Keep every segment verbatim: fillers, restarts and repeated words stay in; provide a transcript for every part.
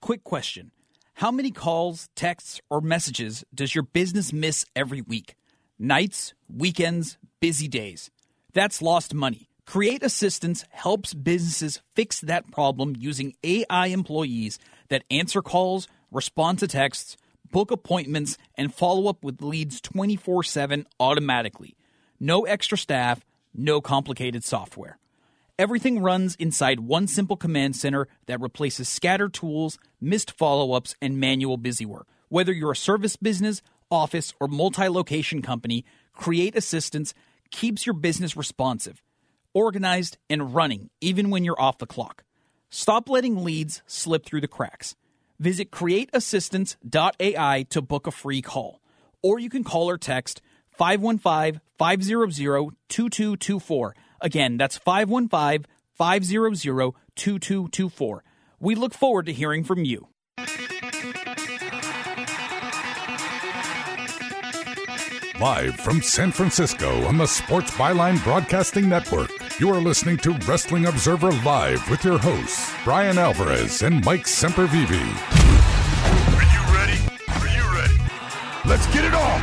Quick question. How many calls, texts, or messages does your business miss every week? Nights, weekends, busy days. That's lost money. Create Assistance helps businesses fix that problem using A I employees that answer calls, respond to texts, book appointments, and follow up with leads twenty-four seven automatically. No extra staff, no complicated software. Everything runs inside one simple command center that replaces scattered tools, missed follow-ups, and manual busywork. Whether you're a service business, office, or multi-location company, Create Assistance keeps your business responsive, organized, and running even when you're off the clock. Stop letting leads slip through the cracks. Visit create assistance dot a i to book a free call. Or you can call or text five one five, five zero zero, two two two four. Again, that's five one five, five zero zero, two two two four. We look forward to hearing from you. Live from San Francisco on the Sports Byline Broadcasting Network, you are listening to Wrestling Observer Live with your hosts, Brian Alvarez and Mike Sempervive. Are you ready? Are you ready? Let's get it on!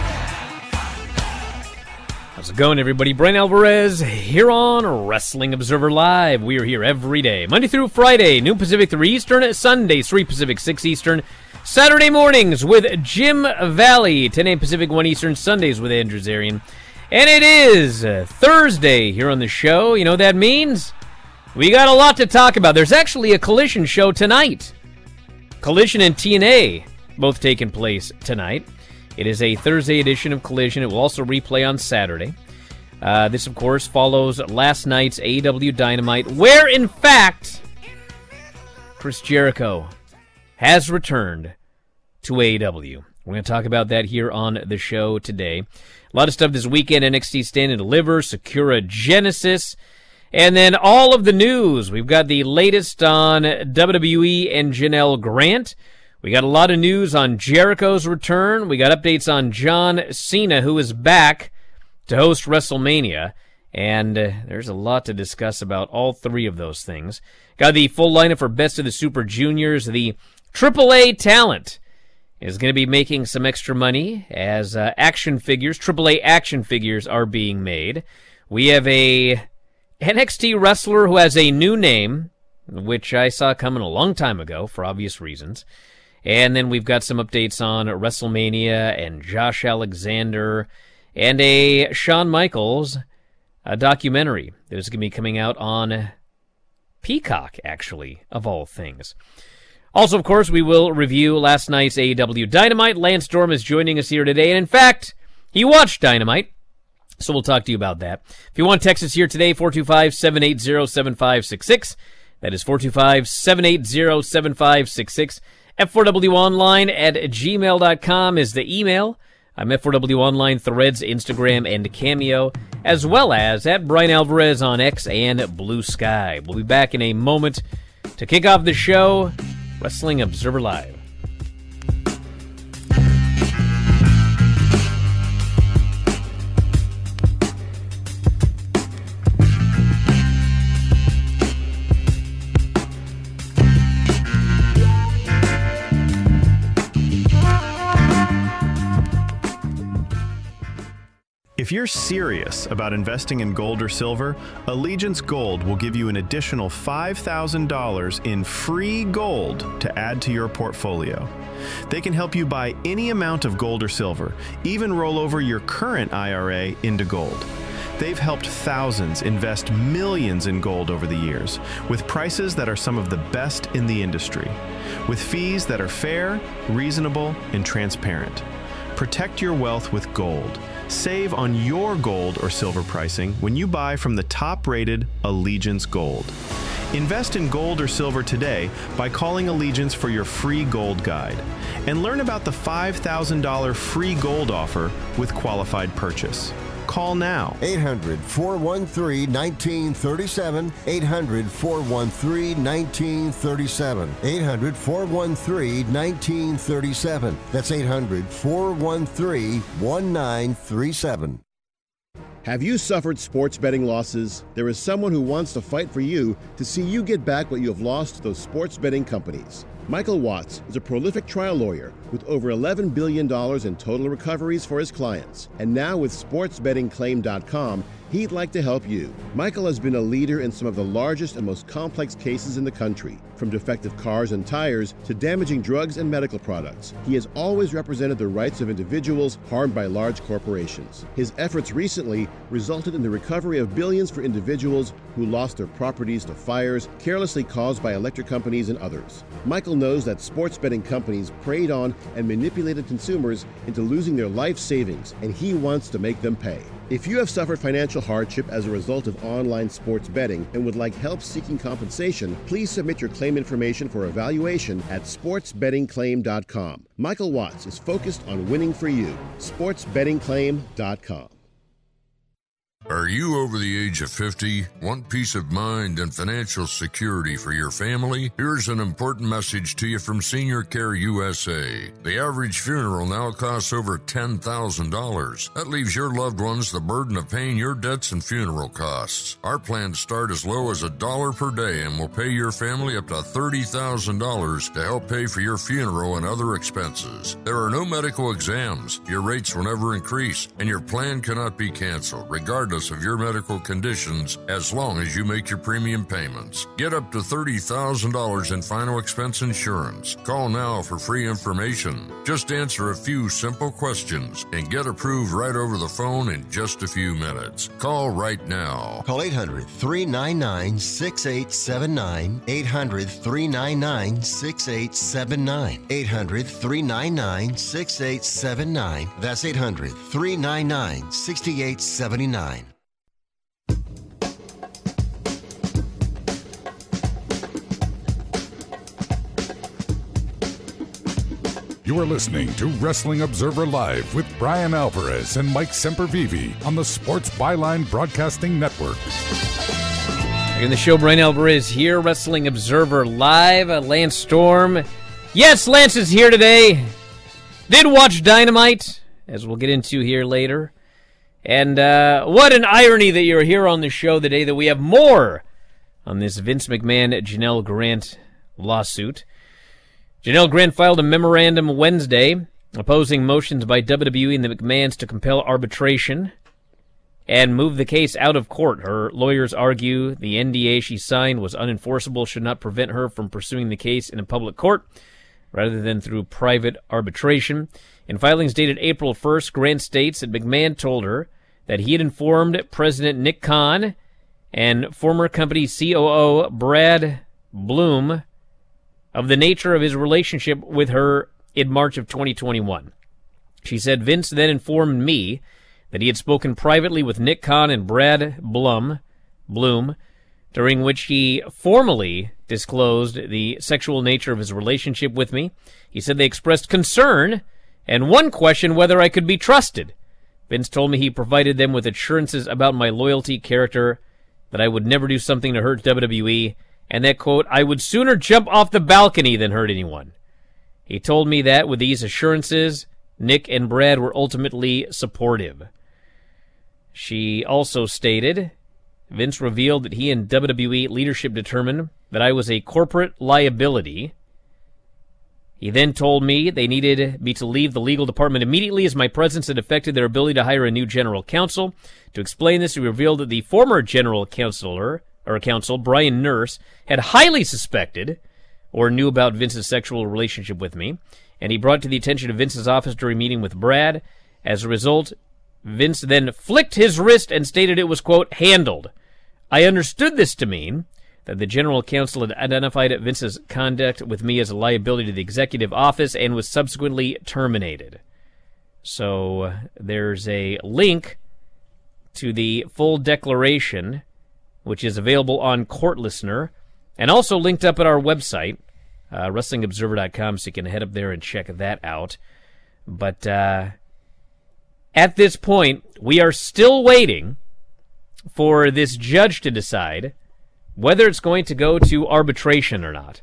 How's it going, everybody? Brian Alvarez here on Wrestling Observer Live. We are here every day, Monday through Friday, noon Pacific, three Eastern, Sundays, three Pacific, six Eastern, Saturday mornings with Jim Valley, ten a.m. Pacific, one Eastern, Sundays with Andrew Zarian. And it is Thursday here on the show. You know what that means? We got a lot to talk about. There's actually a Collision show tonight. Collision and T N A both taking place tonight. It is a Thursday edition of Collision. It will also replay on Saturday. Uh, this, of course, follows last night's A E W Dynamite, where, in fact, Chris Jericho has returned to A E W. We're going to talk about that here on the show today. A lot of stuff this weekend: N X T Stand and Deliver, Sakura Genesis, and then all of the news. We've got the latest on W W E and Janelle Grant. We got a lot of news on Jericho's return. We got updates on John Cena, who is back to host WrestleMania. And uh, there's a lot to discuss about all three of those things. Got the full lineup for Best of the Super Juniors. The triple A talent is going to be making some extra money as uh, action figures, triple A action figures are being made. We have a N X T wrestler who has a new name, which I saw coming a long time ago for obvious reasons. And then we've got some updates on WrestleMania and Josh Alexander and a Shawn Michaels a documentary that is going to be coming out on Peacock, actually, of all things. Also, of course, we will review last night's A E W Dynamite. Lance Storm is joining us here today, and in fact, he watched Dynamite, so we'll talk to you about that. If you want to text us here today, four two five, seven eight zero, seven five six six. That is four two five, seven eight zero, seven five six six. F four W Online at gmail dot com is the email. I'm F four W Online, Threads, Instagram, and Cameo, as well as at Brian Alvarez on X and Blue Sky. We'll be back in a moment to kick off the show, Wrestling Observer Live. If you're serious about investing in gold or silver, Allegiance Gold will give you an additional five thousand dollars in free gold to add to your portfolio. They can help you buy any amount of gold or silver, even roll over your current I R A into gold. They've helped thousands invest millions in gold over the years, with prices that are some of the best in the industry, with fees that are fair, reasonable, and transparent. Protect your wealth with gold. Save on your gold or silver pricing when you buy from the top-rated Allegiance Gold. Invest in gold or silver today by calling Allegiance for your free gold guide. And learn about the five thousand dollars free gold offer with qualified purchase. Call now. eight hundred, four one three, one nine three seven. eight hundred, four one three, one nine three seven. eight hundred, four one three, one nine three seven. That's eight hundred, four one three, one nine three seven. Have you suffered sports betting losses? There is someone who wants to fight for you to see you get back what you have lost to those sports betting companies. Michael Watts is a prolific trial lawyer with over eleven billion dollars in total recoveries for his clients. And now with sports betting claim dot com, he'd like to help you. Michael has been a leader in some of the largest and most complex cases in the country, from defective cars and tires to damaging drugs and medical products. He has always represented the rights of individuals harmed by large corporations. His efforts recently resulted in the recovery of billions for individuals who lost their properties to fires carelessly caused by electric companies and others. Michael knows that sports betting companies preyed on and manipulated consumers into losing their life savings, and he wants to make them pay. If you have suffered financial hardship as a result of online sports betting and would like help seeking compensation, please submit your claim information for evaluation at sports betting claim dot com. Michael Watts is focused on winning for you. sports betting claim dot com. Are you over the age of fifty? Want peace of mind and financial security for your family? Here's an important message to you from Senior Care U S A. The average funeral now costs over ten thousand dollars. That leaves your loved ones the burden of paying your debts and funeral costs. Our plans start as low as a dollar per day and will pay your family up to thirty thousand dollars to help pay for your funeral and other expenses. There are no medical exams. Your rates will never increase, and your plan cannot be canceled, regardless of your medical conditions, as long as you make your premium payments. Get up to thirty thousand dollars in final expense insurance. Call now for free information. Just answer a few simple questions and get approved right over the phone in just a few minutes. Call right now. Call eight hundred, three nine nine, six eight seven nine. eight hundred, three nine nine, six eight seven nine. eight hundred, three nine nine, six eight seven nine. That's eight hundred, three nine nine, six eight seven nine. You are listening to Wrestling Observer Live with Brian Alvarez and Mike Sempervive on the Sports Byline Broadcasting Network. In the show, Brian Alvarez here, Wrestling Observer Live. Uh, Lance Storm. Yes, Lance is here today. Did watch Dynamite, as we'll get into here later. And uh, what an irony that you're here on the show today, that we have more on this Vince McMahon-Janelle Grant lawsuit. Janelle Grant filed a memorandum Wednesday opposing motions by W W E and the McMahons to compel arbitration and move the case out of court. Her lawyers argue the N D A she signed was unenforceable, should not prevent her from pursuing the case in a public court rather than through private arbitration. In filings dated April first, Grant states that McMahon told her that he had informed President Nick Khan and former company C O O Brad Bloom of the nature of his relationship with her in March of twenty twenty-one. She said Vince then informed me that he had spoken privately with Nick Khan and Brad Blum, Bloom, during which he formally disclosed the sexual nature of his relationship with me. He said they expressed concern and one question whether I could be trusted. Vince told me he provided them with assurances about my loyalty, character, that I would never do something to hurt W W E, and that, quote, I would sooner jump off the balcony than hurt anyone. He told me that with these assurances, Nick and Brad were ultimately supportive. She also stated, Vince revealed that he and W W E leadership determined that I was a corporate liability. He then told me they needed me to leave the legal department immediately as my presence had affected their ability to hire a new general counsel. To explain this, he revealed that the former general counselor, or counsel, Brian Nurse, had highly suspected or knew about Vince's sexual relationship with me, and he brought to the attention of Vince's office during a meeting with Brad. As a result, Vince then flicked his wrist and stated it was, quote, handled. I understood this to mean that the general counsel had identified Vince's conduct with me as a liability to the executive office and was subsequently terminated. So uh, there's a link to the full declaration, which is available on Court Listener, and also linked up at our website, uh, wrestling observer dot com, so you can head up there and check that out. But uh, at this point, we are still waiting for this judge to decide whether it's going to go to arbitration or not.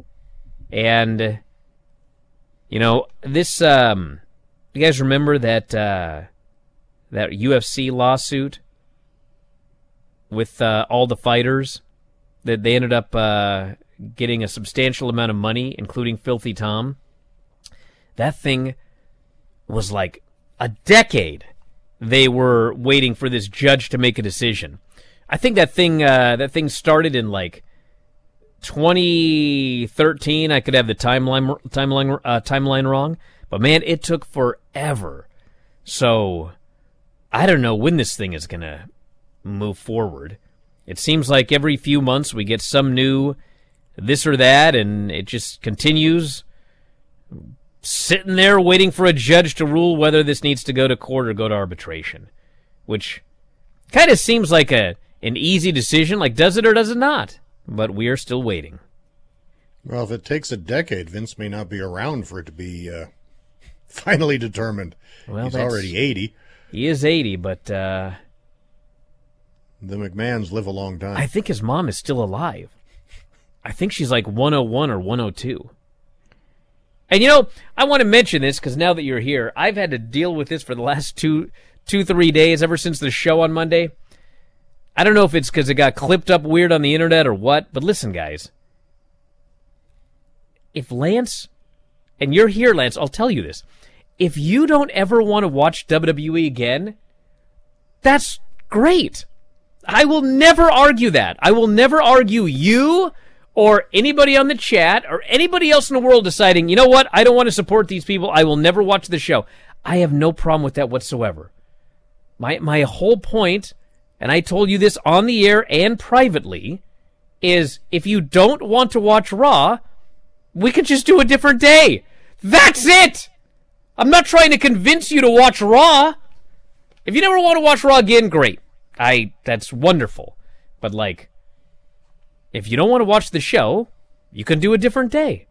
And, you know, this, um, you guys remember that, uh, that U F C lawsuit with uh, all the fighters that they ended up uh, getting a substantial amount of money, including Filthy Tom. That thing was like a decade. They were waiting for this judge to make a decision. I think that thing uh, that thing started in like twenty thirteen. I could have the timeline timeline uh, timeline wrong, but man, it took forever. So I don't know when this thing is gonna move forward. It seems like every few months we get some new this or that, and it just continues sitting there waiting for a judge to rule whether this needs to go to court or go to arbitration, which kind of seems like a an easy decision, like does it or does it not? But we are still waiting. Well, if it takes a decade, Vince may not be around for it to be uh, finally determined. Well, he's that's- already eighty. He is eighty, but uh, The McMahons live a long time. I think his mom is still alive. I think she's like one oh one or one oh two. And, you know, I want to mention this because now that you're here, I've had to deal with this for the last two, two, three days, ever since the show on Monday. I don't know if it's because it got clipped up weird on the internet or what, but listen, guys. If Lance, and you're here, Lance, I'll tell you this. If you don't ever want to watch W W E again, that's great. I will never argue that. I will never argue you or anybody on the chat or anybody else in the world deciding, you know what, I don't want to support these people. I will never watch the show. I have no problem with that whatsoever. My my whole point, and I told you this on the air and privately, is if you don't want to watch Raw, we could just do a different day. That's it! I'm not trying to convince you to watch Raw. If you never want to watch Raw again, great. I that's wonderful. But, like, if you don't want to watch the show, you can do a different day.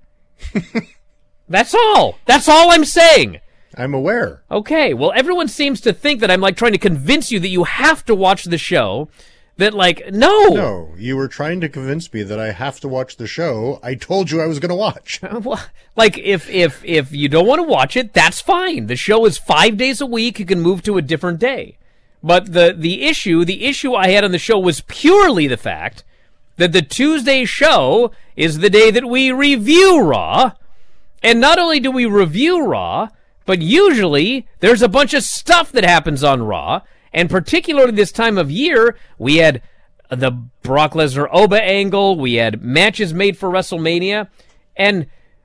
That's all. That's all I'm saying. I'm aware. Okay, well, everyone seems to think that I'm, like, trying to convince you that you have to watch the show. That, like, no. No, you were trying to convince me that I have to watch the show I told you I was going to watch. Like, if, if, if you don't want to watch it, that's fine. The show is five days a week. You can move to a different day. But the, the issue, the issue I had on the show was purely the fact that the Tuesday show is the day that we review Raw. And not only do we review Raw, but usually there's a bunch of stuff that happens on Raw. And particularly this time of year, we had the Brock Lesnar Oba angle. We had matches made for WrestleMania. And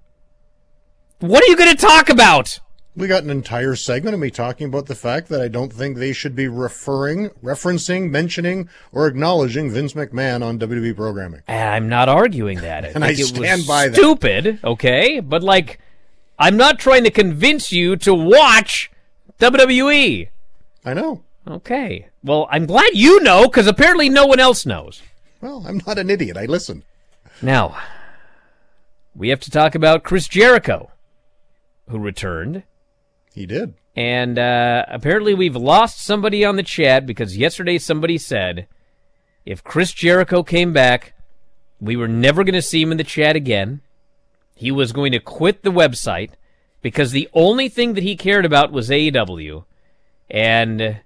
what are you going to talk about? We got an entire segment of me talking about the fact that I don't think they should be referring, referencing, mentioning, or acknowledging Vince McMahon on W W E programming. I'm not arguing that. I And I think it stand was by that. stupid, okay? But, like, I'm not trying to convince you to watch W W E. I know. Okay. Well, I'm glad you know, because apparently no one else knows. Well, I'm not an idiot. I listen. Now, we have to talk about Chris Jericho, who returned. He did. And uh, apparently we've lost somebody on the chat because yesterday somebody said if Chris Jericho came back, we were never going to see him in the chat again. He was going to quit the website because the only thing that he cared about was A E W. And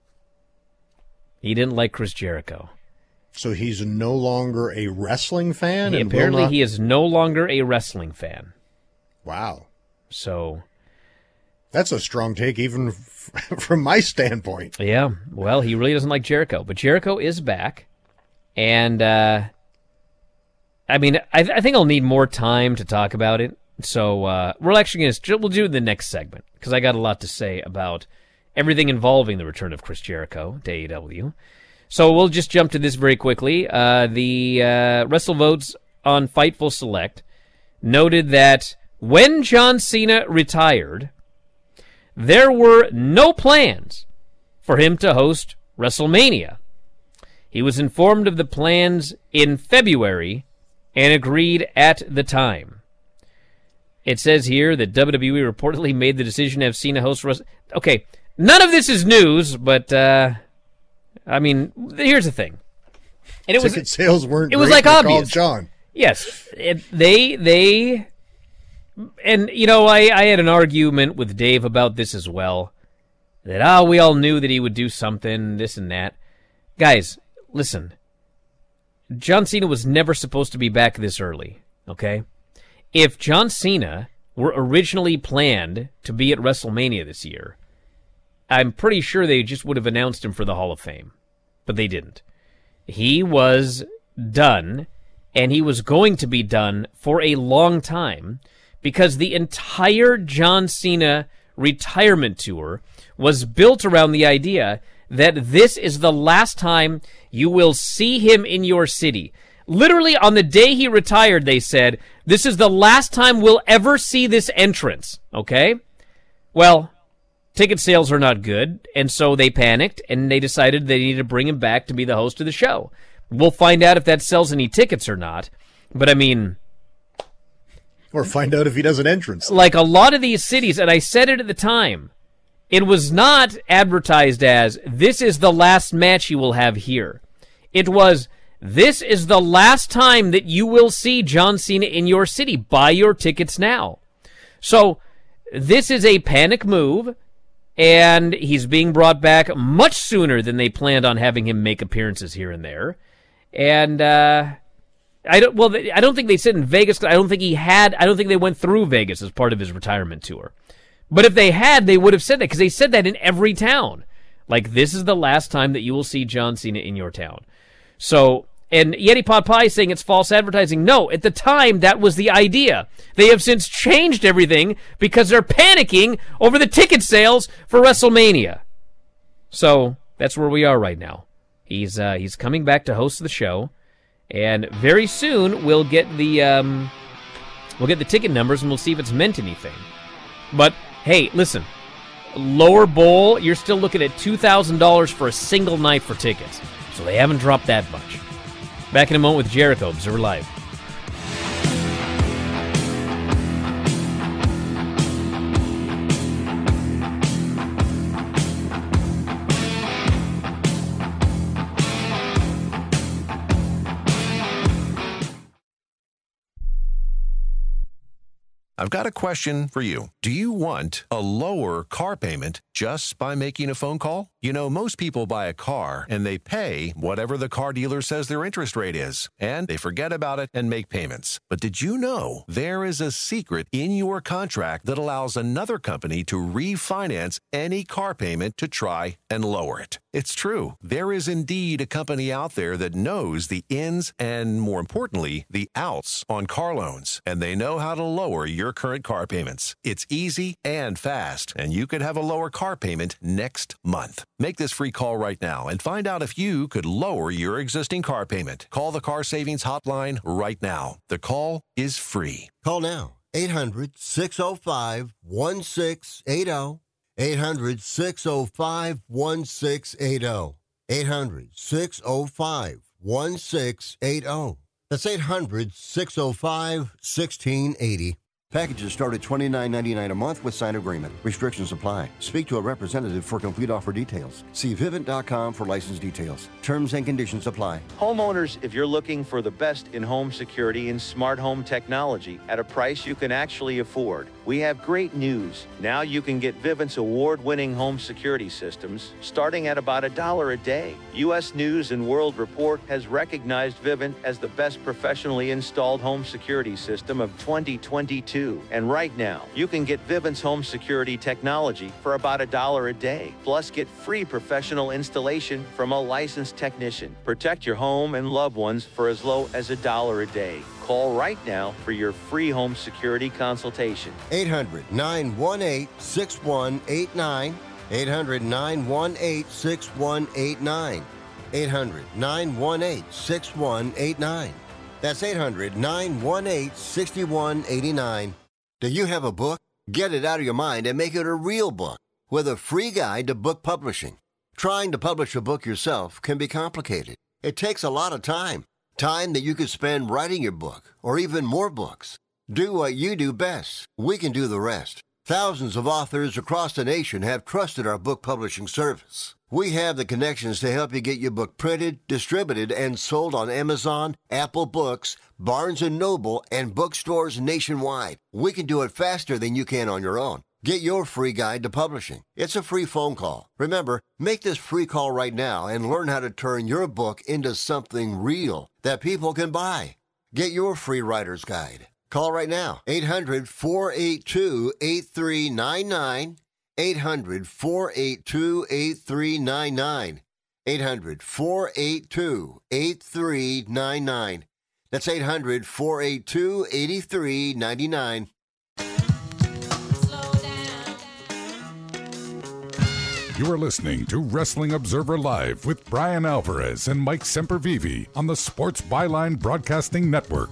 he didn't like Chris Jericho. So he's no longer a wrestling fan? He, and will apparently not... he is no longer a wrestling fan. Wow. So... That's a strong take, even f- from my standpoint. Yeah, well, he really doesn't like Jericho. But Jericho is back. And, uh, I mean, I, I think I'll need more time to talk about it. So uh, we're actually going to, we'll do the next segment, because I got a lot to say about everything involving the return of Chris Jericho to A E W. So we'll just jump to this very quickly. Uh, the uh, WrestleVotes on Fightful Select noted that when John Cena retired, there were no plans for him to host WrestleMania. He was informed of the plans in February and agreed at the time. It says here that W W E reportedly made the decision to have Cena host WrestleMania. Okay, none of this is news, but, uh, I mean, here's the thing. And it Ticket was, sales weren't it was great like when they called obvious. John. Yes, it, they, they... And, you know, I, I had an argument with Dave about this as well. That, ah, oh, we all knew that he would do something, this and that. Guys, listen. John Cena was never supposed to be back this early, okay? If John Cena were originally planned to be at WrestleMania this year, I'm pretty sure they just would have announced him for the Hall of Fame. But they didn't. He was done, and he was going to be done for a long time, because the entire John Cena retirement tour was built around the idea that this is the last time you will see him in your city. Literally, on the day he retired, they said, this is the last time we'll ever see this entrance, okay? Well, ticket sales are not good, and so they panicked, and they decided they needed to bring him back to be the host of the show. We'll find out if that sells any tickets or not, but I mean... Or find out if he does an entrance. Like a lot of these cities, and I said it at the time, it was not advertised as, this is the last match you will have here. It was, this is the last time that you will see John Cena in your city. Buy your tickets now. So, this is a panic move, and he's being brought back much sooner than they planned on having him make appearances here and there. And, uh... I don't. Well, I don't think they said in Vegas. I don't think he had. I don't think they went through Vegas as part of his retirement tour. But if they had, they would have said that, because they said that in every town. Like, this is the last time that you will see John Cena in your town. So, and Yeti Pot Pie is saying it's false advertising. No, at the time, that was the idea. They have since changed everything because they're panicking over the ticket sales for WrestleMania. So, that's where we are right now. He's uh, he's coming back to host the show. And very soon we'll get the um, we'll get the ticket numbers, and we'll see if it's meant anything. But hey, listen, lower bowl, you're still looking at two thousand dollars for a single night for tickets, so they haven't dropped that much. Back in a moment with Jericho, Observer Live. I've got a question for you. Do you want a lower car payment just by making a phone call? You know, most people buy a car and they pay whatever the car dealer says their interest rate is, and they forget about it and make payments. But did you know there is a secret in your contract that allows another company to refinance any car payment to try and lower it? It's true. There is indeed a company out there that knows the ins and, more importantly, the outs on car loans, and they know how to lower your current car payments. It's easy and fast, and you could have a lower car payment next month. Make this free call right now and find out if you could lower your existing car payment. Call the Car Savings Hotline right now. The call is free. Call now. eight hundred, six oh five, one six eight oh. eight hundred, six oh five, one six eight oh. eight hundred, six oh five, one six eight oh. That's eight hundred, six oh five, one six eight oh. Packages start at twenty-nine ninety-nine a month with signed agreement. Restrictions apply. Speak to a representative for complete offer details. See Vivint dot com for license details. Terms and conditions apply. Homeowners, if you're looking for the best in home security and smart home technology at a price you can actually afford, we have great news. Now you can get Vivint's award-winning home security systems starting at about a dollar a day. U S News and World Report has recognized Vivint as the best professionally installed home security system of twenty twenty-two. And right now, you can get Vivint's home security technology for about a dollar a day. Plus, get free professional installation from a licensed technician. Protect your home and loved ones for as low as a dollar a day. Call right now for your free home security consultation. eight hundred, nine one eight, six one eight nine. eight hundred, nine one eight, six one eight nine. eight hundred, nine one eight, six one eight nine. That's eight hundred, nine one eight, six one eight nine. Do you have a book? Get it out of your mind and make it a real book with a free guide to book publishing. Trying to publish a book yourself can be complicated. It takes a lot of time. Time that you could spend writing your book or even more books. Do what you do best. We can do the rest. Thousands of authors across the nation have trusted our book publishing service. We have the connections to help you get your book printed, distributed, and sold on Amazon, Apple Books, Barnes and Noble, and bookstores nationwide. We can do it faster than you can on your own. Get your free guide to publishing. It's a free phone call. Remember, make this free call right now and learn how to turn your book into something real that people can buy. Get your free writer's guide. Call right now. eight hundred, four eight two, eight three nine nine. eight hundred, four eight two, eight three nine nine. eight hundred, four eight two, eight three nine nine. That's eight hundred, four eight two, eight three nine nine. You are listening to Wrestling Observer Live with Brian Alvarez and Mike Sempervive on the Sports Byline Broadcasting Network.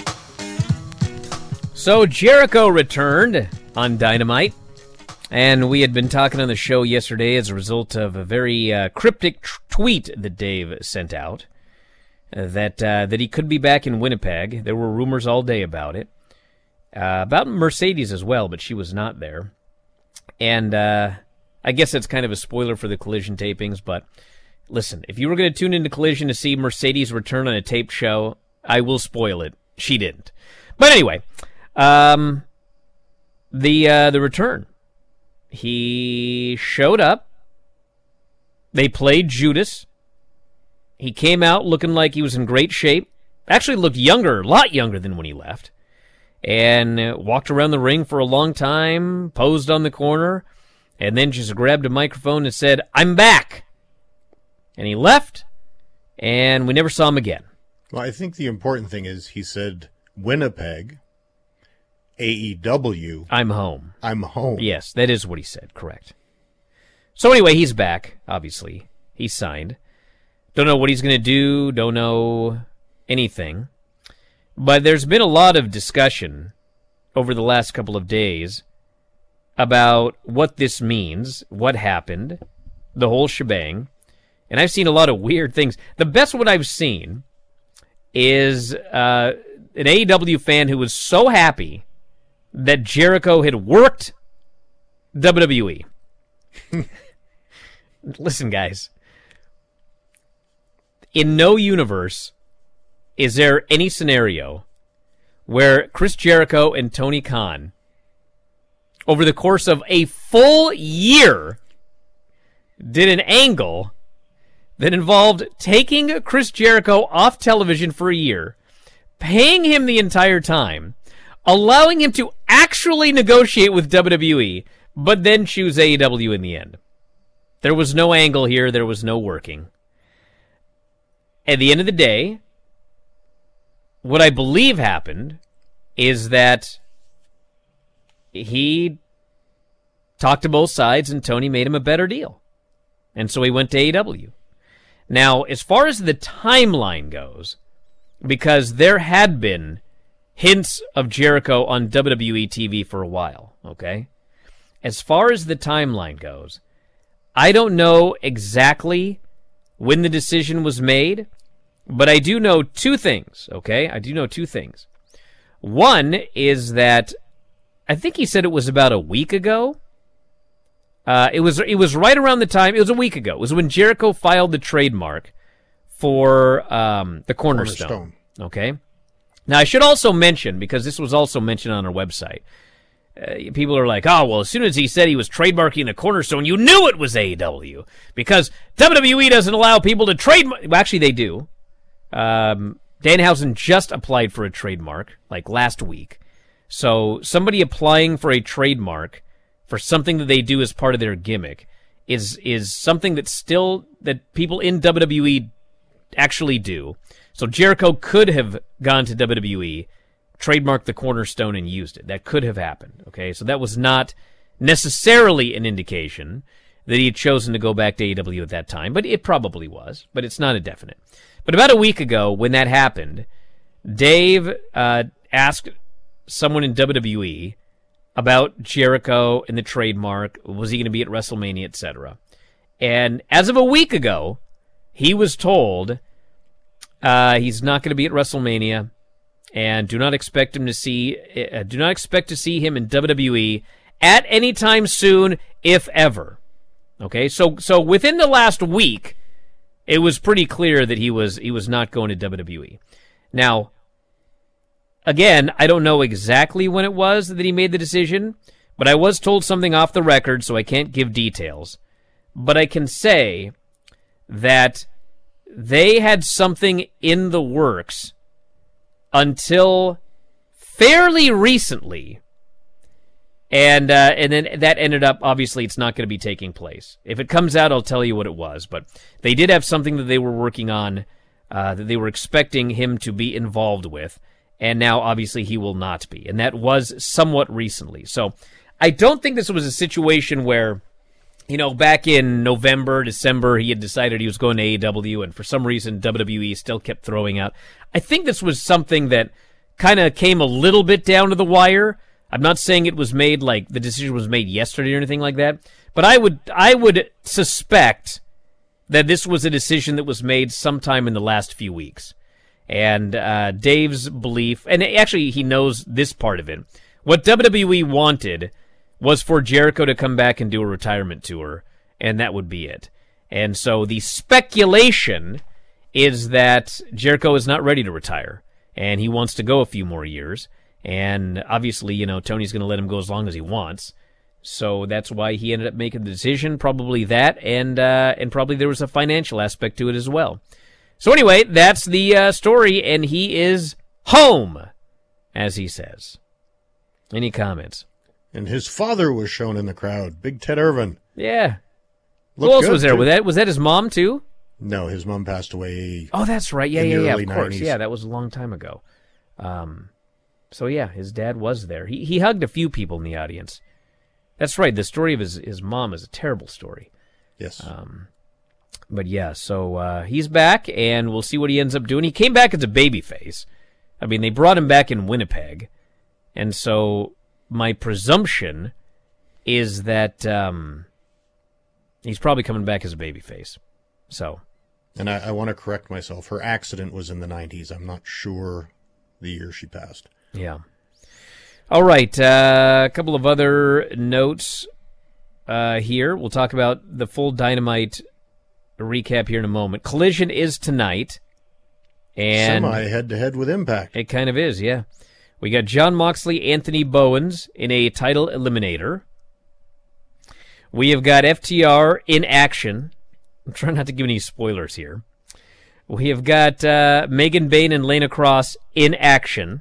So Jericho returned on Dynamite, and we had been talking on the show yesterday as a result of a very uh, cryptic tr- tweet that Dave sent out, uh, that uh, that he could be back in Winnipeg. There were rumors all day about it, uh, about Mercedes as well, but she was not there. And uh, I guess that's kind of a spoiler for the Collision tapings, but listen, if you were going to tune into Collision to see Mercedes return on a taped show, I will spoil it. She didn't. But anyway, um, the uh, the return. He showed up. They played Judas. He came out looking like he was in great shape. Actually looked younger, a lot younger than when he left. And uh, walked around the ring for a long time, posed on the corner, and then just grabbed a microphone and said, "I'm back." And he left, and we never saw him again. Well, I think the important thing is he said, Winnipeg, A E W. I'm home. I'm home. Yes, that is what he said, correct. So anyway, he's back, obviously. He's signed. Don't know what he's going to do, don't know anything. But there's been a lot of discussion over the last couple of days about what this means, what happened, the whole shebang. And I've seen a lot of weird things. The best one I've seen is uh, an A E W fan who was so happy that Jericho had worked W W E. Listen, guys. In no universe is there any scenario where Chris Jericho and Tony Khan, over the course of a full year, did an angle that involved taking Chris Jericho off television for a year, paying him the entire time, allowing him to actually negotiate with W W E, but then choose A E W in the end. There was no angle here. There was no working. At the end of the day, what I believe happened is that he talked to both sides and Tony made him a better deal. And so he went to A E W. Now, as far as the timeline goes, because there had been hints of Jericho on W W E T V for a while, okay? As far as the timeline goes, I don't know exactly when the decision was made, but I do know two things, okay? I do know two things. One is that I think he said it was about a week ago. Uh, it was it was right around the time, it was a week ago. It was when Jericho filed the trademark for um, the Cornerstone, Cornerstone. Okay? Now, I should also mention, because this was also mentioned on our website, uh, people are like, oh, well, as soon as he said he was trademarking the Cornerstone, you knew it was A E W, because W W E doesn't allow people to trademark. Well, actually, they do. Um, Danhausen just applied for a trademark, like last week. So somebody applying for a trademark for something that they do as part of their gimmick is is something that's still, that people in W W E actually do. So Jericho could have gone to W W E, trademarked the Cornerstone, and used it. That could have happened, okay? So that was not necessarily an indication that he had chosen to go back to A E W at that time, but it probably was, but it's not a definite. But about a week ago, when that happened, Dave uh, asked someone in W W E about Jericho and the trademark. Was he going to be at WrestleMania, et cetera. And as of a week ago, he was told uh, he's not going to be at WrestleMania, and do not expect him to see. Uh, do not expect to see him in W W E at any time soon, if ever. Okay, so so within the last week, it was pretty clear that he was he was not going to W W E. Now, again, I don't know exactly when it was that he made the decision, but I was told something off the record, so I can't give details. But I can say that they had something in the works until fairly recently, and uh, and then that ended up, obviously, it's not going to be taking place. If it comes out, I'll tell you what it was, but they did have something that they were working on, uh, that they were expecting him to be involved with, and now, obviously, he will not be, and that was somewhat recently. So I don't think this was a situation where, you know, back in November, December, he had decided he was going to A E W, and for some reason, W W E still kept throwing out. I think this was something that kind of came a little bit down to the wire. I'm not saying it was made, like, the decision was made yesterday or anything like that, but I would I would suspect that this was a decision that was made sometime in the last few weeks. And uh, Dave's belief, and actually he knows this part of it, what W W E wanted was for Jericho to come back and do a retirement tour, and that would be it. And so the speculation is that Jericho is not ready to retire, and he wants to go a few more years. And obviously, you know, Tony's going to let him go as long as he wants. So that's why he ended up making the decision, probably that, and uh, and probably there was a financial aspect to it as well. So anyway, that's the uh, story, and he is home, as he says. Any comments? And his father was shown in the crowd, Big Ted Irvin. Yeah. Looked Who else good, was there? too. Was that was that his mom too? No, his mom passed away. Oh, that's right. Yeah, in yeah, the yeah. early Of course. nineties. Yeah, that was a long time ago. Um, so yeah, his dad was there. He he hugged a few people in the audience. That's right. The story of his his mom is a terrible story. Yes. Um, but yeah, so uh, he's back, and we'll see what he ends up doing. He came back as a babyface. I mean, they brought him back in Winnipeg, and so my presumption is that um, he's probably coming back as a babyface. So, and I, I want to correct myself. Her accident was in the nineties. I'm not sure the year she passed. Yeah. All right. Uh, a couple of other notes uh, here. We'll talk about the full Dynamite recap here in a moment. Collision is tonight. And Semi head-to-head with Impact. It kind of is, yeah. We got Jon Moxley, Anthony Bowens in a title eliminator. We have got F T R in action. I'm trying not to give any spoilers here. We have got uh, Megan Bayne and Lana Cross in action.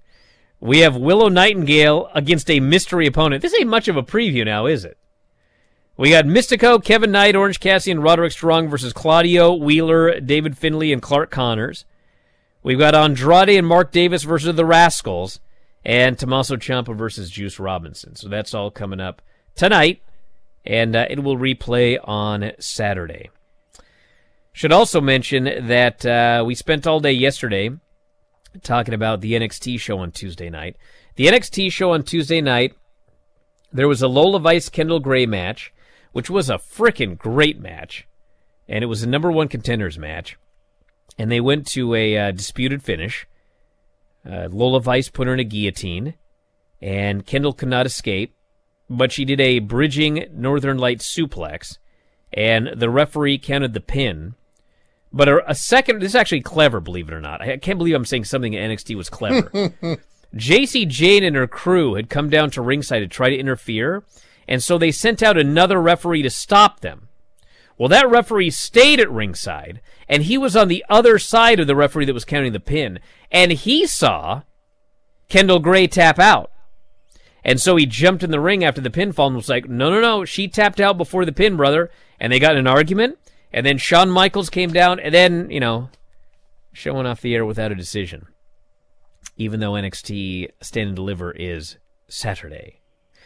We have Willow Nightingale against a mystery opponent. This ain't much of a preview now, is it? We got Mystico, Kevin Knight, Orange Cassidy, and Roderick Strong versus Claudio, Wheeler, David Finlay, and Clark Connors. We've got Andrade and Mark Davis versus the Rascals, and Tommaso Ciampa versus Juice Robinson. So that's all coming up tonight, and uh, it will replay on Saturday. Should also mention that uh, we spent all day yesterday talking about the N X T show on Tuesday night. The N X T show on Tuesday night, there was a Lola Vice Kendall Gray match, which was a frickin' great match, and it was a number one contenders match. And they went to a uh, disputed finish. Uh, Lola Vice put her in a guillotine, and Kendall could not escape, but she did a bridging Northern Lights suplex, and the referee counted the pin. But a, a second, this is actually clever, believe it or not. I can't believe I'm saying something in N X T was clever. J C Jane and her crew had come down to ringside to try to interfere, and so they sent out another referee to stop them. Well, that referee stayed at ringside, and he was on the other side of the referee that was counting the pin, and he saw Kendall Gray tap out. And so he jumped in the ring after the pinfall and was like, no, no, no, she tapped out before the pin, brother. And they got in an argument, and then Shawn Michaels came down, and then, you know, showing off the air without a decision. Even though N X T Stand and Deliver is Saturday.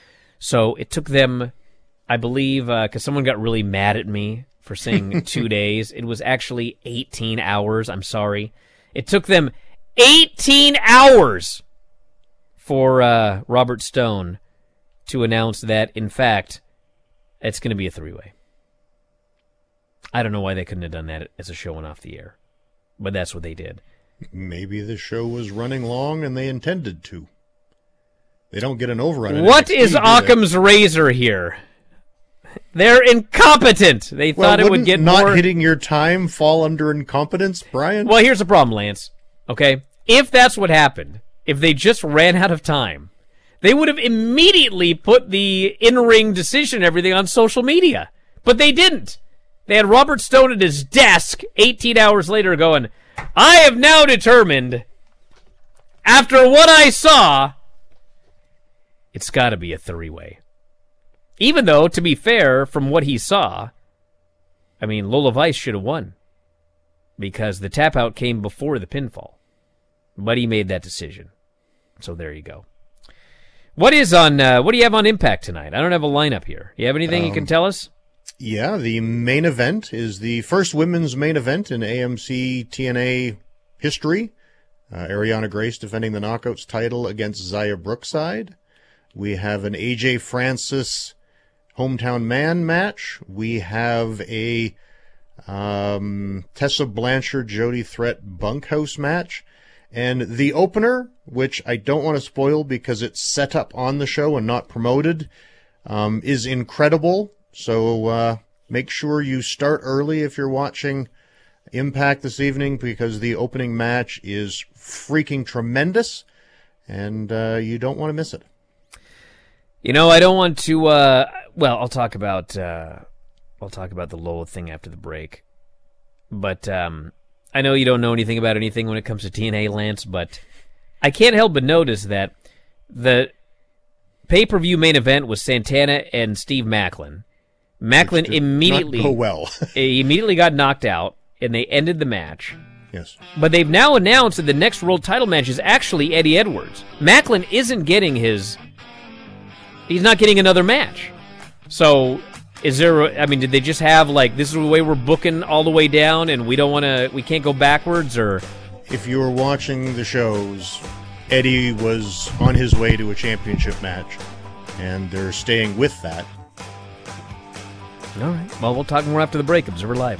So it took them, I believe, because uh, someone got really mad at me for saying two days. It was actually eighteen hours. I'm sorry. It took them eighteen hours for uh, Robert Stone to announce that, in fact, it's going to be a three-way. I don't know why they couldn't have done that as a showing off the air, but that's what they did. Maybe the show was running long and they intended to. They don't get an overrun. in What N X T, is do they? Occam's razor here? They're incompetent. They Well, thought it would wouldn't get not more... hitting your time fall under incompetence, Brian? Well, here's the problem, Lance. Okay? If that's what happened, if they just ran out of time, they would have immediately put the in-ring decision and everything on social media. But they didn't. They had Robert Stone at his desk eighteen hours later going, I have now determined, after what I saw, it's got to be a three-way. Even though, to be fair, from what he saw, I mean, Lola Vice should have won because the tap-out came before the pinfall. But he made that decision. So there you go. What is on? Uh, what do you have on Impact tonight? I don't have a lineup here. You have anything um, you can tell us? Yeah, the main event is the first women's main event in A M C T N A history. Uh, Ariana Grace defending the Knockouts title against Zaya Brookside. We have an A J Francis hometown man match. We have a um, Tessa Blanchard Jody Threat bunkhouse match. And the opener, which I don't want to spoil because it's set up on the show and not promoted, um, is incredible. So uh, make sure you start early if you're watching Impact this evening because the opening match is freaking tremendous, and uh, you don't want to miss it. You know, I don't want to. Uh, well, I'll talk about uh, I'll talk about the Lola thing after the break, but. Um, I know you don't know anything about anything when it comes to T N A, Lance, but I can't help but notice that the pay-per-view main event was Santana and Steve Macklin. Macklin immediately not go well. he immediately got knocked out, and they ended the match. Yes. But they've now announced that the next world title match is actually Eddie Edwards. Macklin isn't getting his... He's not getting another match. So... Is there, I mean, did they just have, like, this is the way we're booking all the way down and we don't want to, we can't go backwards, or? If you were watching the shows, Eddie was on his way to a championship match, and they're staying with that. All right. Well, we'll talk more after the break. Observer Live.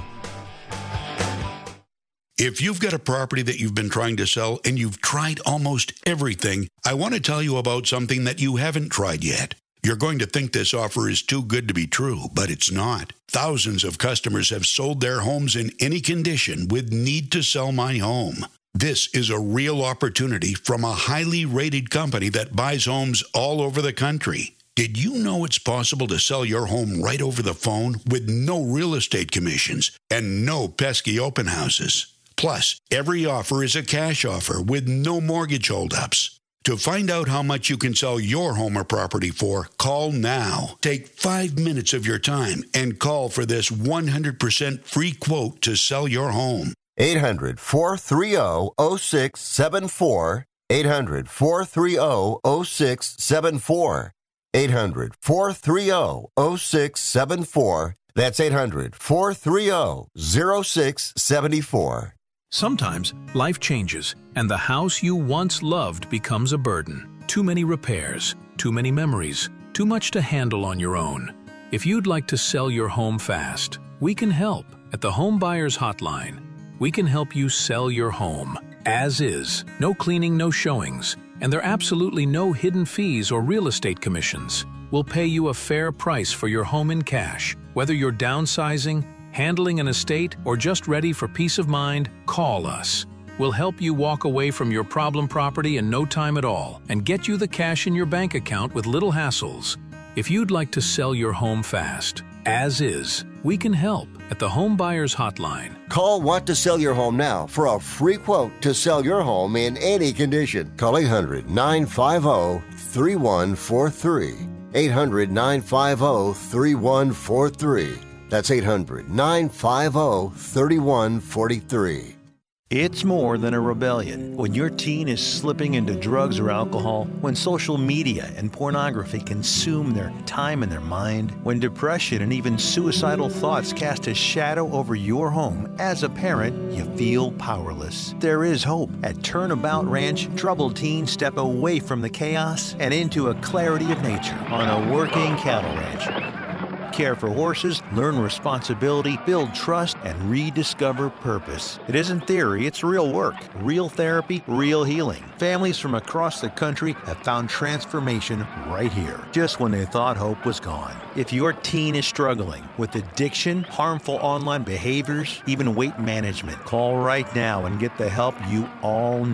If you've got a property that you've been trying to sell and you've tried almost everything, I want to tell you about something that you haven't tried yet. You're going to think this offer is too good to be true, but it's not. Thousands of customers have sold their homes in any condition with Need to Sell My Home. This is a real opportunity from a highly rated company that buys homes all over the country. Did you know it's possible to sell your home right over the phone with no real estate commissions and no pesky open houses? Plus, every offer is a cash offer with no mortgage holdups. To find out how much you can sell your home or property for, call now. Take five minutes of your time and call for this one hundred percent free quote to sell your home. eight hundred, four three zero, zero six seven four. eight hundred, four three zero, zero six seven four. eight hundred, four three zero, zero six seven four. That's eight hundred, four three zero, zero six seven four. Sometimes life changes, and the house you once loved becomes a burden. Too many repairs, too many memories, too much to handle on your own. If you'd like to sell your home fast, we can help at the Home Buyers Hotline. We can help you sell your home, as is, no cleaning, no showings, and there are absolutely no hidden fees or real estate commissions. We'll pay you a fair price for your home in cash, whether you're downsizing, handling an estate, or just ready for peace of mind. Call us. We'll help you walk away from your problem property in no time at all and get you the cash in your bank account with little hassles. If you'd like to sell your home fast, as is, we can help at the Home Buyers Hotline. Call Want to Sell Your Home now for a free quote to sell your home in any condition. Call eight hundred, nine five zero, three one four three. eight hundred, nine five zero, three one four three. That's eight hundred, nine five zero, three one four three. It's more than a rebellion. When your teen is slipping into drugs or alcohol, when social media and pornography consume their time and their mind, when depression and even suicidal thoughts cast a shadow over your home, as a parent, you feel powerless. There is hope. At Turnabout Ranch, troubled teens step away from the chaos and into a clarity of nature on a working cattle ranch. Care for horses, learn responsibility, build trust, and rediscover purpose. It isn't theory, it's real work, real therapy, real healing. Families from across the country have found transformation right here, just when they thought hope was gone. If your teen is struggling with addiction, harmful online behaviors, even weight management, call right now and get the help you all need.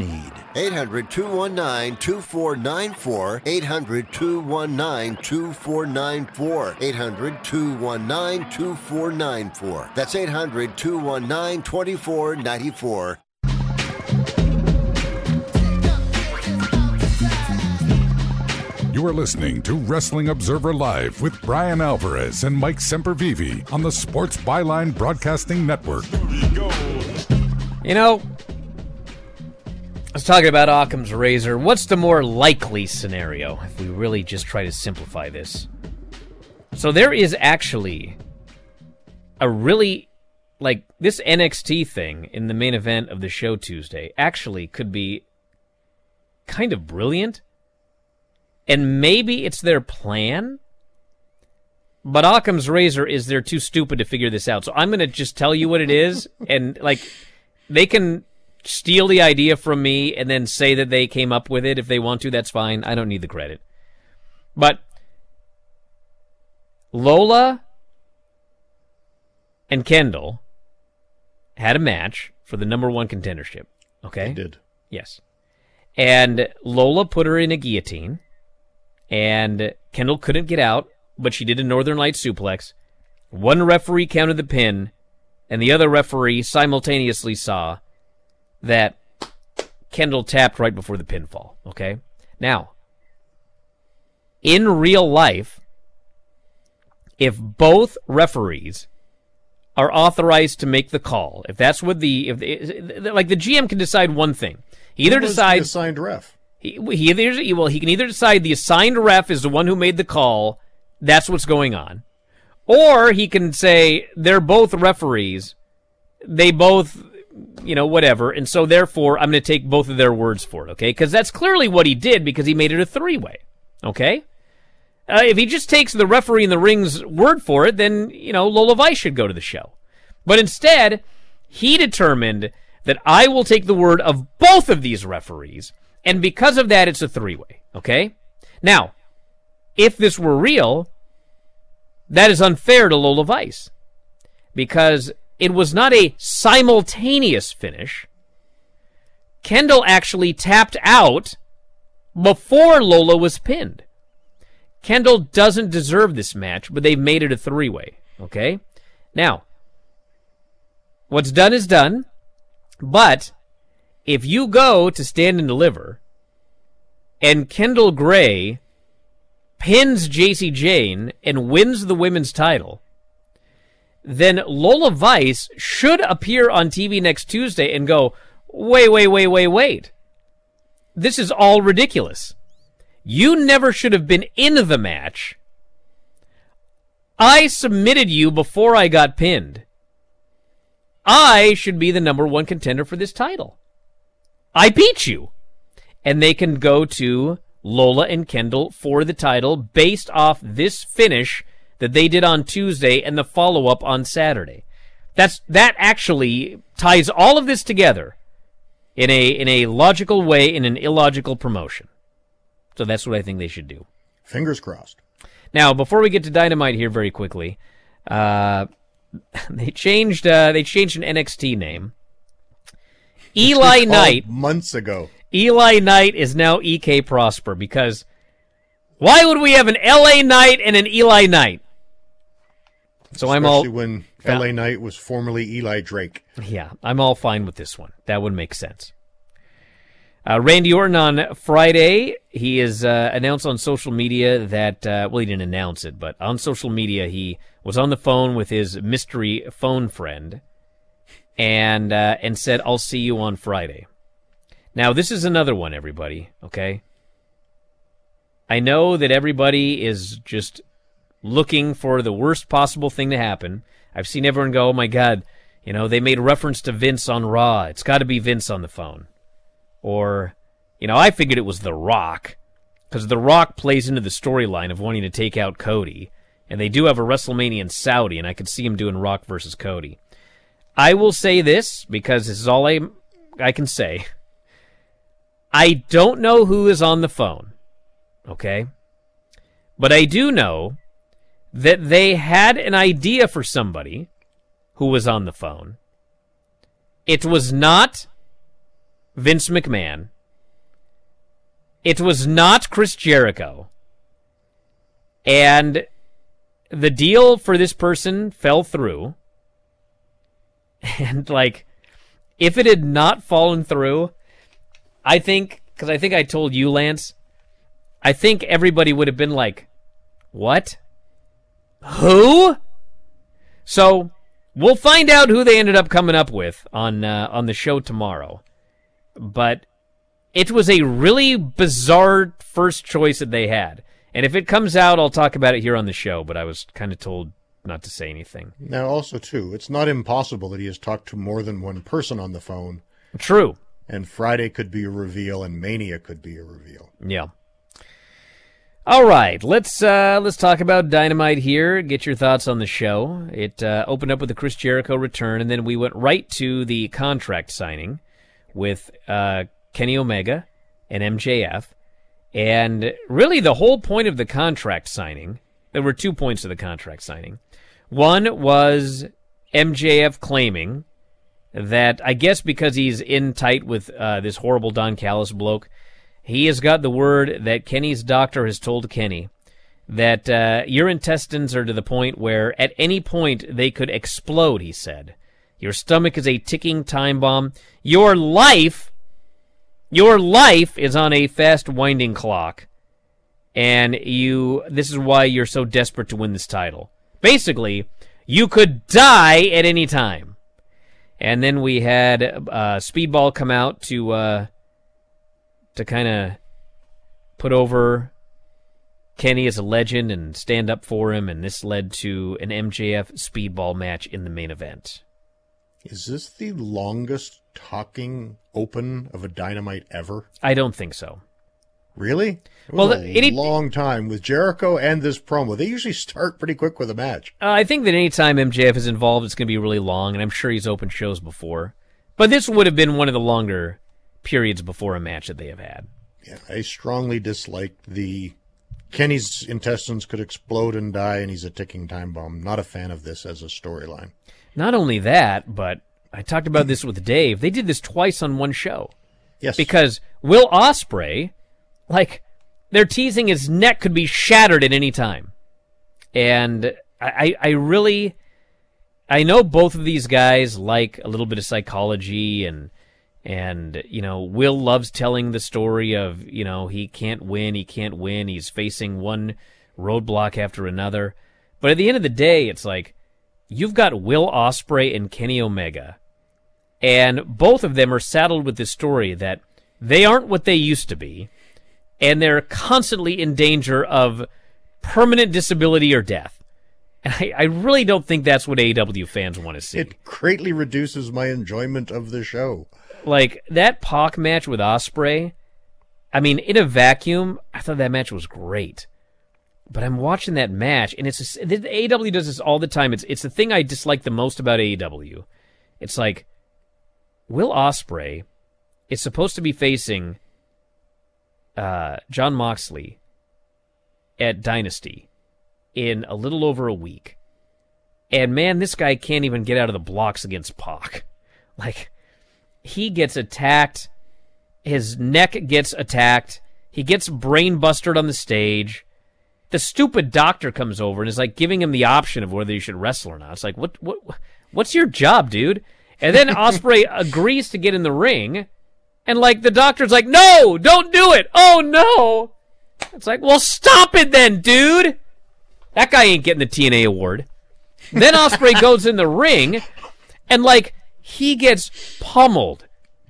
eight hundred, two one nine, two four nine four. eight hundred, two one nine, two four nine four. eight hundred, two one nine, two four nine four. That's eight hundred, two one nine, two four nine four. You are listening to Wrestling Observer Live with Brian Alvarez and Mike Sempervive on the Sports Byline Broadcasting Network. You know, I was talking about Occam's razor. What's the more likely scenario if we really just try to simplify this? So there is actually a really, like, this N X T thing in the main event of the show Tuesday actually could be kind of brilliant. And maybe it's their plan, but Occam's razor is they're too stupid to figure this out. So I'm going to just tell you what it is, and, like, they can steal the idea from me and then say that they came up with it if they want to. That's fine. I don't need the credit. But Lola and Kendall had a match for the number one contendership. Okay? They did. Yes. And Lola put her in a guillotine. And Kendall couldn't get out, but she did a Northern Lights suplex. One referee counted the pin, and the other referee simultaneously saw that Kendall tapped right before the pinfall, okay? Now, in real life, if both referees are authorized to make the call, if that's what the, if the, like the G M can decide one thing. He either decides... the assigned ref? He, he either well he can either decide the assigned ref is the one who made the call, that's what's going on, or he can say they're both referees, they both, you know, whatever, and so therefore I'm going to take both of their words for it, okay? Because that's clearly what he did because he made it a three-way, okay? Uh, if he just takes the referee in the ring's word for it, then, you know, Lola Vice should go to the show. But instead, he determined that I will take the word of both of these referees. And because of that, it's a three-way, okay? Now, if this were real, that is unfair to Lola Vice because it was not a simultaneous finish. Kendall actually tapped out before Lola was pinned. Kendall doesn't deserve this match, but they've made it a three-way, okay? Now, what's done is done, but... if you go to Stand and Deliver and Kendall Gray pins J C Jane and wins the women's title, then Lola Vice should appear on T V next Tuesday and go, wait, wait, wait, wait, wait. This is all ridiculous. You never should have been in the match. I submitted you before I got pinned. I should be the number one contender for this title. I beat you. And they can go to Lola and Kendall for the title based off this finish that they did on Tuesday and the follow-up on Saturday. That's that actually ties all of this together in a in a logical way in an illogical promotion. So that's what I think they should do. Fingers crossed. Now, before we get to Dynamite here very quickly, uh, they changed uh, they changed an N X T name. Eli Knight months ago. Eli Knight is now E K Prosper because why would we have an L A Knight and an Eli Knight? So Especially I'm all when L A Knight was formerly Eli Drake. Yeah, I'm all fine with this one. That would make sense. Uh, Randy Orton on Friday, he is uh, announced on social media that, uh, well, he didn't announce it, but on social media he was on the phone with his mystery phone friend and uh, and said, I'll see you on Friday. Now, this is another one, everybody, okay? I know that everybody is just looking for the worst possible thing to happen. I've seen everyone go, oh, my God, you know, they made reference to Vince on Raw. It's got to be Vince on the phone. Or, you know, I figured it was The Rock, because The Rock plays into the storyline of wanting to take out Cody, and they do have a WrestleMania in Saudi, and I could see him doing Rock versus Cody. I will say this, because this is all I, I can say. I don't know who is on the phone, okay? But I do know that they had an idea for somebody who was on the phone. It was not Vince McMahon. It was not Chris Jericho. And the deal for this person fell through. And, like, if it had not fallen through, I think, because I think I told you, Lance, I think everybody would have been like, what? Who? So, we'll find out who they ended up coming up with on uh, on the show tomorrow. But it was a really bizarre first choice that they had. And if it comes out, I'll talk about it here on the show, but I was kind of told not to say anything. Now, also, too, it's not impossible that he has talked to more than one person on the phone. True. And Friday could be a reveal, and Mania could be a reveal. Yeah. All right, let's uh, let's talk about Dynamite here. Get your thoughts on the show. It uh, opened up with the Chris Jericho return, and then we went right to the contract signing with uh, Kenny Omega and M J F. And really the whole point of the contract signing, there were two points of the contract signing. One was M J F claiming that, I guess because he's in tight with uh, this horrible Don Callis bloke, he has got the word that Kenny's doctor has told Kenny that uh, your intestines are to the point where at any point they could explode, he said. Your stomach is a ticking time bomb. Your life, your life is on a fast winding clock. And you, this is why you're so desperate to win this title. Basically, you could die at any time. And then we had uh, Speedball come out to uh, to kind of put over Kenny as a legend and stand up for him, and this led to an M J F Speedball match in the main event. Is this the longest talking open of a Dynamite ever? I don't think so. Really? It Well, was a any- long time with Jericho and this promo. They usually start pretty quick with a match. Uh, I think that any time M J F is involved, it's going to be really long, and I'm sure he's opened shows before. But this would have been one of the longer periods before a match that they have had. Yeah, I strongly dislike the Kenny's intestines could explode and die, and he's a ticking time bomb. Not a fan of this as a storyline. Not only that, but I talked about this with Dave. They did this twice on one show. Yes. Because Will Ospreay, like, they're teasing his neck could be shattered at any time. And I, I really, I know both of these guys like a little bit of psychology, and, and, you know, Will loves telling the story of, you know, he can't win, he can't win, he's facing one roadblock after another. But at the end of the day, it's like, you've got Will Ospreay and Kenny Omega, and both of them are saddled with this story that they aren't what they used to be, and they're constantly in danger of permanent disability or death. And I, I really don't think that's what A E W fans want to see. It greatly reduces my enjoyment of the show. Like, that Pac match with Ospreay, I mean, in a vacuum, I thought that match was great. But I'm watching that match, and it's a, the A E W does this all the time. It's it's the thing I dislike the most about A E W. It's like, Will Ospreay is supposed to be facing uh, Jon Moxley at Dynasty in a little over a week. And man, this guy can't even get out of the blocks against Pac. Like, he gets attacked, his neck gets attacked, he gets brain busted on the stage. The stupid doctor comes over and is like giving him the option of whether you should wrestle or not. It's like, what, what, what's your job, dude? And then Ospreay agrees to get in the ring, and like the doctor's like, no, don't do it. Oh no! It's like, well, stop it then, dude. That guy ain't getting the T N A award. Then Ospreay goes in the ring, and like he gets pummeled.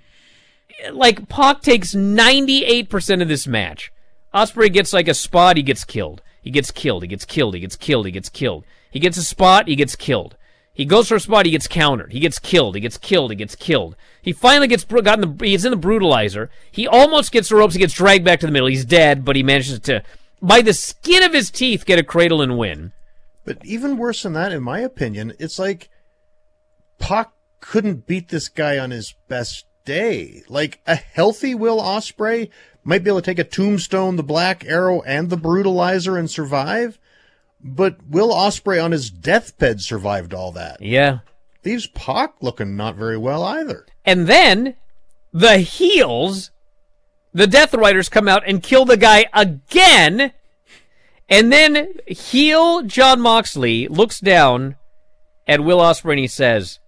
Like Pac takes ninety-eight percent of this match. Ospreay gets like a spot, he gets killed. He gets killed, he gets killed, he gets killed, he gets killed. He gets a spot, he gets killed. He goes for a spot, he gets countered. He gets killed, he gets killed, he gets killed. He finally gets gotten the, he's in the brutalizer. He almost gets the ropes, he gets dragged back to the middle. He's dead, but he manages to, by the skin of his teeth, get a cradle and win. But even worse than that, in my opinion, it's like Pac couldn't beat this guy on his best day. Like, a healthy Will Ospreay might be able to take a Tombstone, the Black Arrow, and the Brutalizer and survive, but Will Ospreay on his deathbed survived all that. Yeah. Leaves Pac looking not very well either. And then the heels The Death Riders come out and kill the guy again. And then heel Jon Moxley looks down at Will Ospreay and he says,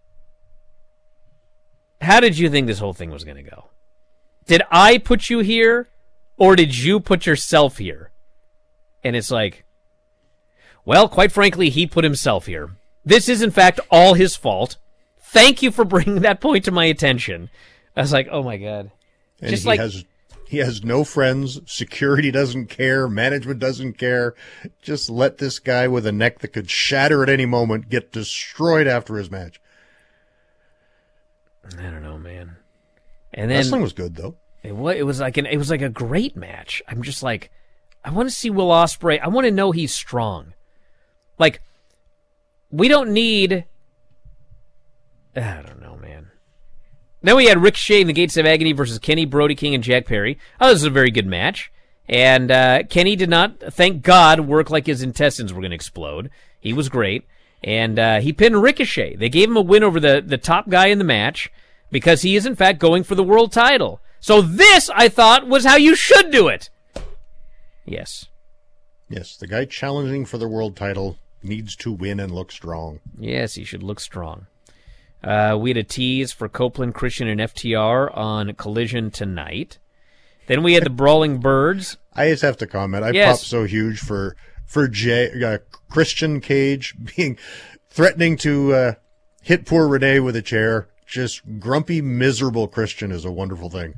how did you think this whole thing was going to go? Did I put you here, or did you put yourself here? And it's like, well, quite frankly, he put himself here. This is, in fact, all his fault. Thank you for bringing that point to my attention. I was like, oh, my God. And Just he like... has... He has no friends. Security doesn't care. Management doesn't care. Just let this guy with a neck that could shatter at any moment get destroyed after his match. I don't know, man. And then wrestling was good, though. It was, it was like an, it was like a great match. I'm just like, I want to see Will Ospreay. I want to know he's strong. Like, we don't need. I don't know, man. Then we had Ricochet in the Gates of Agony versus Kenny, Brody King, and Jack Perry. Oh, this was a very good match. And uh, Kenny did not, thank God, work like his intestines were going to explode. He was great. And uh, he pinned Ricochet. They gave him a win over the, the top guy in the match because he is, in fact, going for the world title. So this, I thought, was how you should do it. Yes. Yes, the guy challenging for the world title needs to win and look strong. Yes, he should look strong. Uh, we had a tease for Copeland, Christian, and F T R on Collision tonight. Then we had the Brawling Birds. I just have to comment. I yes. popped so huge for for Jay, uh, Christian Cage being threatening to uh, hit poor Renee with a chair. Just grumpy, miserable Christian is a wonderful thing.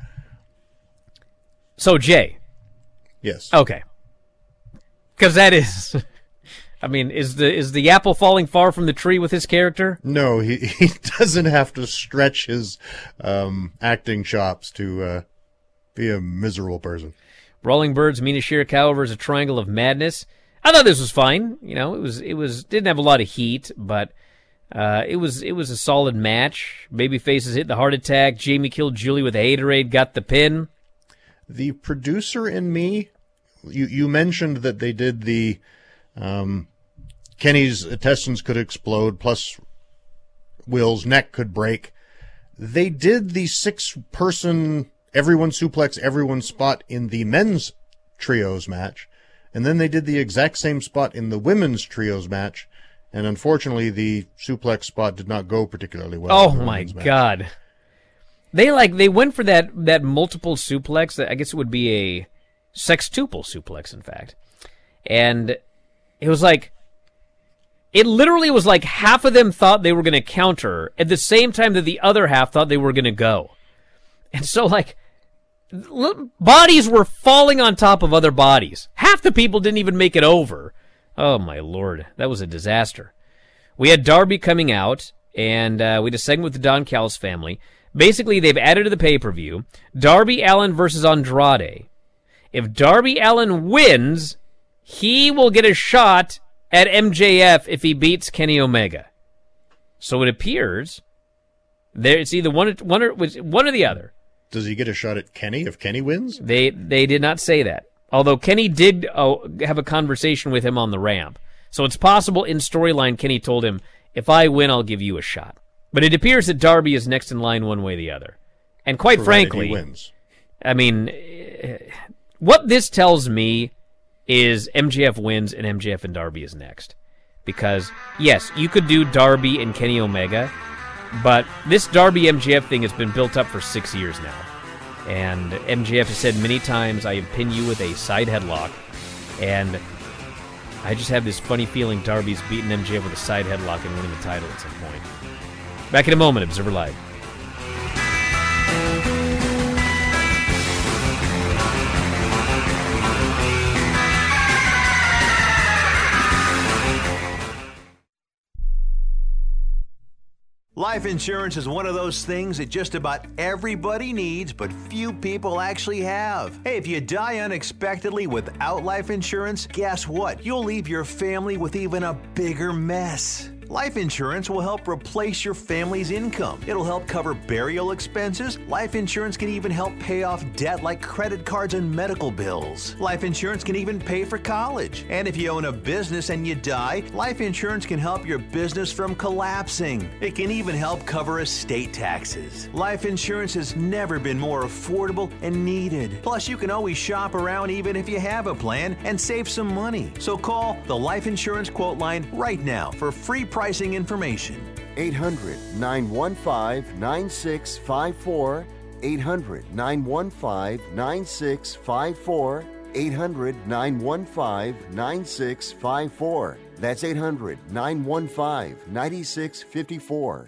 So Jay. Yes. Okay. Because that is. I mean, is the is the apple falling far from the tree with his character? No, he, he doesn't have to stretch his um, acting chops to uh, be a miserable person. Brawling Birds, Mina Shirakawa versus a Triangle of Madness. I thought this was fine. You know, it was it was didn't have a lot of heat, but uh, it was it was a solid match. Babyfaces hit the heart attack. Jamie killed Julie with a haterade, got the pin. The producer in me, you you mentioned that they did the. Um, Kenny's intestines could explode, plus Will's neck could break. They did the six-person everyone suplex, everyone spot in the men's trios match, and then they did the exact same spot in the women's trios match, and unfortunately the suplex spot did not go particularly well. Oh, my God. They like they went for that, that multiple suplex. I guess it would be a sextuple suplex, in fact. And it was like, it literally was like half of them thought they were going to counter at the same time that the other half thought they were going to go. And so, like, bodies were falling on top of other bodies. Half the people didn't even make it over. Oh, my Lord. That was a disaster. We had Darby coming out, and uh, we had a segment with the Don Callis family. Basically, they've added to the pay-per-view Darby Allin versus Andrade. If Darby Allin wins, he will get a shot at M J F if he beats Kenny Omega. So it appears there it's either one, one, or, one or the other. Does he get a shot at Kenny if Kenny wins? They they did not say that. Although Kenny did oh, have a conversation with him on the ramp. So it's possible in storyline Kenny told him, if I win, I'll give you a shot. But it appears that Darby is next in line one way or the other. And quite Provided frankly, he wins. I mean, what this tells me is M J F wins and M J F and Darby is next. Because, yes, you could do Darby and Kenny Omega, but this Darby M J F thing has been built up for six years now. And M J F has said many times, I have pinned you with a side headlock. And I just have this funny feeling Darby's beating M J F with a side headlock and winning the title at some point. Back in a moment, Observer Live. Life insurance is one of those things that just about everybody needs, but few people actually have. Hey, if you die unexpectedly without life insurance, guess what? You'll leave your family with even a bigger mess. Life insurance will help replace your family's income. It'll help cover burial expenses. Life insurance can even help pay off debt like credit cards and medical bills. Life insurance can even pay for college. And if you own a business and you die, life insurance can help your business from collapsing. It can even help cover estate taxes. Life insurance has never been more affordable and needed. Plus, you can always shop around even if you have a plan and save some money. So call the Life Insurance Quote Line right now for free pricing information. eight hundred, nine one five, nine six five four. eight hundred, nine one five, nine six five four. eight hundred, nine one five, nine six five four. That's eight hundred, nine one five, nine six five four.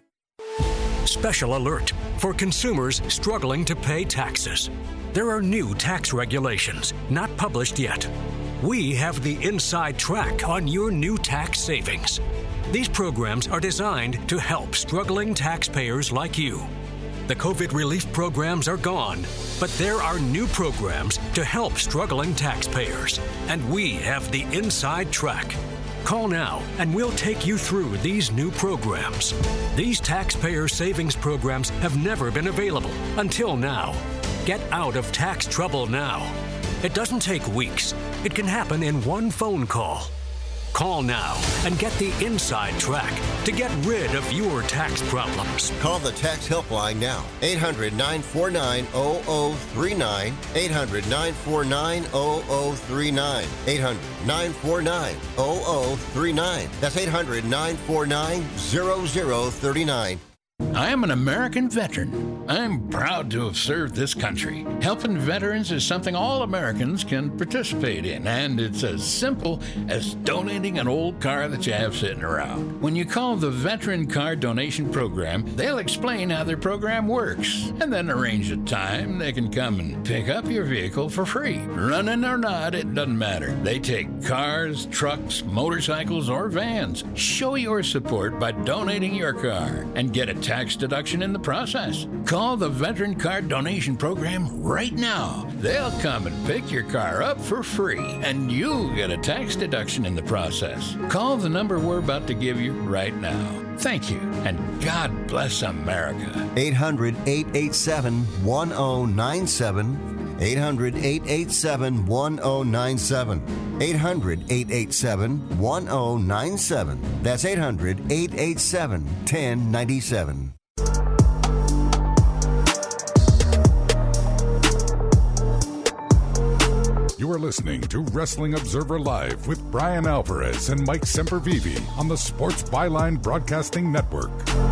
Special alert for consumers struggling to pay taxes. There are new tax regulations, not published yet. We have the inside track on your new tax savings. These programs are designed to help struggling taxpayers like you. The COVID relief programs are gone, but there are new programs to help struggling taxpayers, and we have the inside track. Call now and we'll take you through these new programs. These taxpayer savings programs have never been available until now. Get out of tax trouble now. It doesn't take weeks. It can happen in one phone call. Call now and get the inside track to get rid of your tax problems. Call the tax helpline now. eight hundred, nine four nine, zero zero three nine. eight hundred, nine four nine, zero zero three nine. eight hundred, nine four nine, zero zero three nine. That's eight hundred, nine four nine, zero zero three nine. I am an American veteran. I'm proud to have served this country. Helping veterans is something all Americans can participate in, and it's as simple as donating an old car that you have sitting around. When you call the Veteran Car Donation Program, they'll explain how their program works, and then arrange a time they can come and pick up your vehicle for free. Running or not, it doesn't matter. They take cars, trucks, motorcycles, or vans. Show your support by donating your car and get a tax deduction in the process. Call the Veteran Car Donation Program right now. They'll come and pick your car up for free, and you'll get a tax deduction in the process. Call the number we're about to give you right now. Thank you, and God bless America. eight hundred, eight eight seven, one zero nine seven. eight hundred, eight eight seven, one zero nine seven. eight hundred, eight eight seven, one zero nine seven. That's eight hundred, eight eight seven, one zero nine seven. You are listening to Wrestling Observer Live with Brian Alvarez and Mike Sempervive on the Sports Byline Broadcasting Network.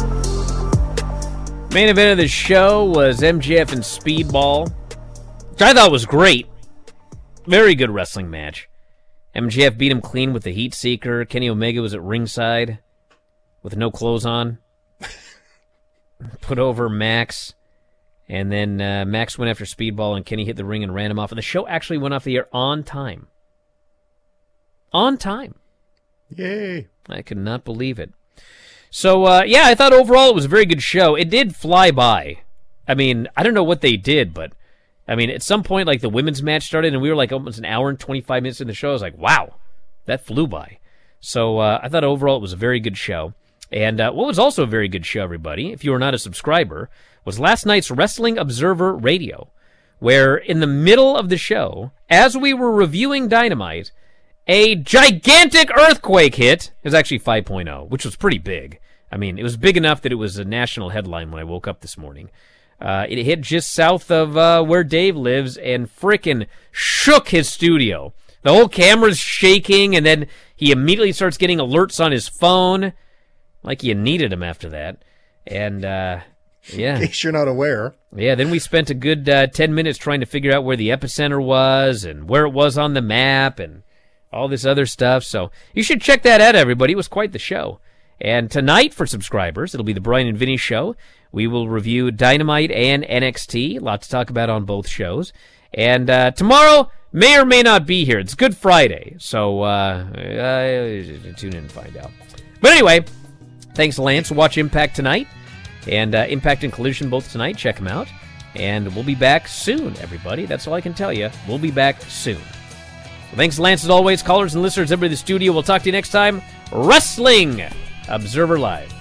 Main event of the show was M J F and Speedball, which I thought was great. Very good wrestling match. M J F beat him clean with the Heat Seeker. Kenny Omega was at ringside with no clothes on. Put over Max. And then uh, Max went after Speedball, and Kenny hit the ring and ran him off. And the show actually went off the air on time. On time. Yay. I could not believe it. So, uh, yeah, I thought overall it was a very good show. It did fly by. I mean, I don't know what they did, but, I mean, at some point, like, the women's match started, and we were, like, almost an hour and twenty-five minutes in the show. I was like, wow, that flew by. So, uh, I thought overall it was a very good show. And uh, what was also a very good show, everybody, if you are not a subscriber, was last night's Wrestling Observer Radio, where in the middle of the show, as we were reviewing Dynamite, a gigantic earthquake hit. It was actually five point oh, which was pretty big. I mean, it was big enough that it was a national headline when I woke up this morning. Uh, it hit just south of uh, where Dave lives and frickin' shook his studio. The whole camera's shaking, and then he immediately starts getting alerts on his phone, like you needed him after that. And, uh... yeah. In case you're not aware. Yeah, then we spent a good uh, ten minutes trying to figure out where the epicenter was and where it was on the map and all this other stuff. So you should check that out, everybody. It was quite the show. And tonight, for subscribers, it'll be the Brian and Vinny Show. We will review Dynamite and N X T. A lot to talk about on both shows. And uh, tomorrow may or may not be here. It's Good Friday. So uh, uh, tune in and find out. But anyway, thanks, Lance. Watch Impact tonight. And uh, Impact and Collision both tonight. Check them out. And we'll be back soon, everybody. That's all I can tell you. We'll be back soon. Well, thanks, Lance, as always. Callers and listeners, everybody in the studio. We'll talk to you next time. Wrestling Observer Live.